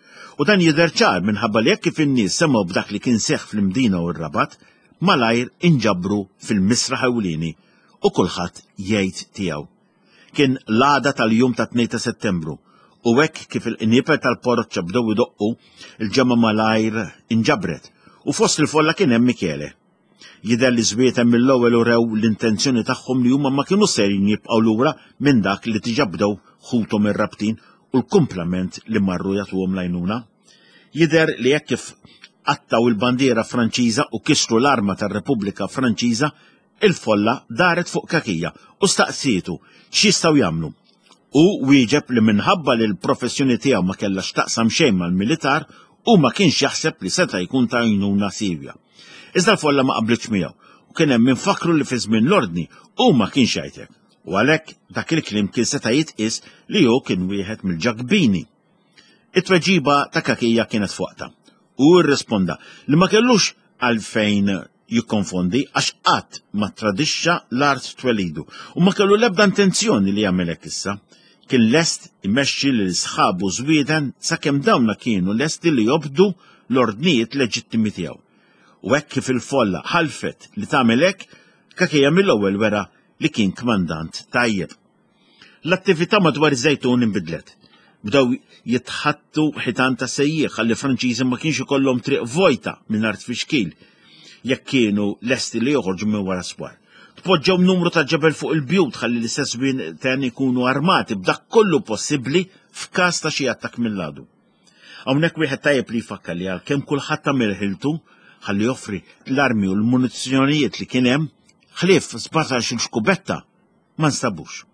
U dan jidher ċar minħabba li jekk kif in-nies semgħu b'dak li kien seħħ fl-Mdina u r-Rabat, malajr inġabru fil-misra ħewlieni u kulħadd jgħid tiegħu. Kien l-għada tal-jum ta' tnejn ta' Settembru u hekk kif il-qnieper tal-poroċċa bdew idoqqu, il-ġemma malajr inġabret u fost il-folla kien hemm Michele. Jidher li żwietem mill-ewwel urew l-intenzjoni tagħhom li huma ma kienu serin jibqgħu lura minn dak li diġà bdew ħuthom ir-rabtin u l-kumplament li marru jagħtuhom l-għajnuna. Jidher li hekk kif qattaw il-bandiera Franċiża u kisru l-arma tar-Repubblika Franċiża, il-folla daret fuq Kakija u staqsietu x'jistgħu jagħmlu. U wieġeb li minħabba li l-professjoni tiegħu ma kellax taqsam xejn mal-militar u ma kienx jaħseb li seta' jkun ta' għajnuna sirja. Iżda l-folla ma qablitx miegħu u kien hemm infakru li fi żmien l-ordni u ma kienx jgħidlek. U għalhekk dak il-kliem kien seta' jitqies li hu kien wieħed mill-ġagbini. It-tweġiba ta' Kakija kienet fuqta u rrisponda li ma kellux għalfejn jikkonfondi għax qatt ma tradixxa l-art twelidu u ma kellu l-ebda intenzjoni li jagħmel hekk issa. Kien lest imexxi lil sħabu żwieden sakemm dawna kienu lesti li jobdu l-ordnijiet leġittimi tiegħu. U hekk kif il-folla ħalfet li tagħmel hekk, Kakija mill-ewwel wera li kien kmandant tajjeb. L-attività madwar iż-żejtun inbidlet. Bdew jitħattu ħitan ta' sejjieħ ħalli Franċiżi ma kienx ikollhom triq vojta mingħajr tfixkil jekk kienu lesti li joħorġu minn wara swar. Tpoġġew numru ta' ġebel fuq il-bjut ħalli l-istess wien ikunu armati b'dak kollu possibbli f'każ ta' xi attakk mill-għadu. Hawnhekk wieħed tajjeb li jfakkar li għalkemm kulħadd tagħmel ħiltu ħalli joffri l-armi u l-munizzjonijiet li kien hemm, ħlief sbatax il-xkubetta ma nstabux.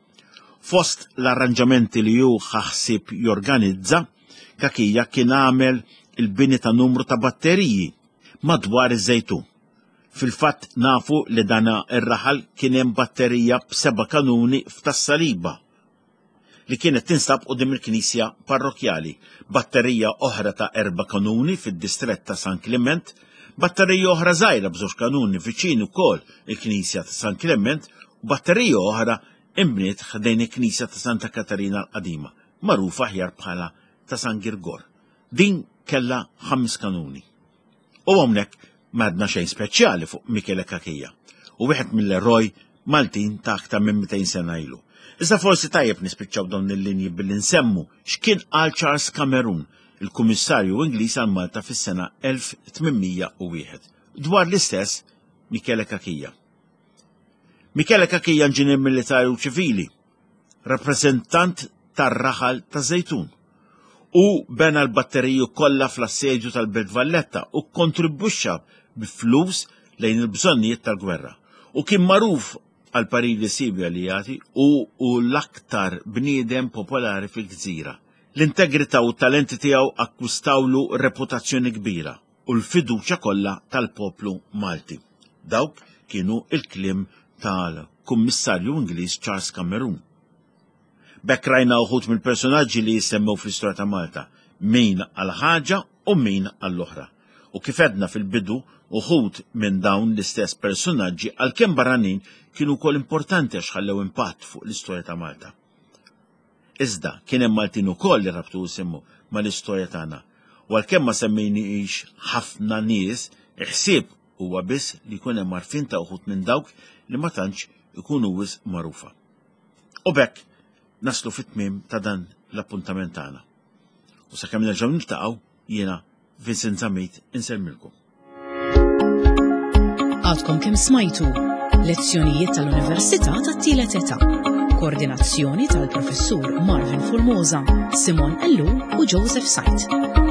Fost l-arranġamenti li hu ħaħsib jorganizza, Kakija kien għamel il-bini ta' numru ta' batteriji madwar iż-żejtun. Fil-fatt nafu li dana ir-raħal kien hemm batterija b'seba' kanuni f'Tassaliba li kienet tinstab qudiem il-Knisja Parrokjali, batterija oħra ta' erba' kanuni fid-distrett ta' San Kliment, batterija oħra żgħira b'żewġ kanuni viċin ukoll il-Knisja ta' San Kliment u batterija oħra imbniet ħdejn il-Knisja ta' Santa Katarina l-Qadima, magħrufa aħjar bħala ta' San Girgor. Din kellha ħames kanuni. U hawnhekk m'għadna xejn speċjali fuq Michele Kakija u wieħed mill-eroj Maltin ta' aktar minn mitejn sena ilu. Iżda forsi tajjeb nispiċċaw dawn il-linji billi nsemmu x'kien qal Charles Cameron, il-Kummissarju Ingliż għal Malta fis-sena elf tminmija u wieħed dwar l-istess Michele Kakija. Michele Kakija inġinier militari u ċivili, rappreżentant tar-raħal ta' żejtun u bena l-batteriju kollha fl-assedju tal-Belt Valletta u kontribwixxa bi-flus lejn il-bżonnijiet tal-gwerra. U kien magħruf għal parili sibi alijati u, u l-aktar bniedem popolari fil-gżira. L-integrità u t-talenti tiegħu akkwistawlu reputazzjoni kbira u l-fiduċja kollha tal-poplu Malti. Dawk kienu il-kliem tal-Kummissarju Ingliż Charles Cameron. Bekk rajna uħud mill-personaġġi li jisemmew fl-istorja ta' Malta, min għal ħaġa u min għall-oħra. U kif edna fil-bidu uħud minn dawn l-istess personaġġi għalkemm barranin kienu wkoll importanti għax ħallew impatt fuq l-istorja ta' Malta. Iżda kien hemm Maltin ukoll li rabtu jisimmu mal-istorja tagħna. U għalkemm ma semmejniex ħafna nies, iħsieb huwa biss li jkun hemm marfin ta' uħud minn dawk li ma tantx ikunu wisq magħrufa. U bekk naslu fit-tmiem ta' dan l-appuntament tagħna. U sakemm nerġgħu niltaqgħu jiena Vincent Zammit insemmilkom. Għadkom kemm smajtu lezzjonijiet tal-Università tat-Tielet Età. Koordinazzjoni tal-Professur Marvin Formosa, Simon Ellul u Joseph Sajt.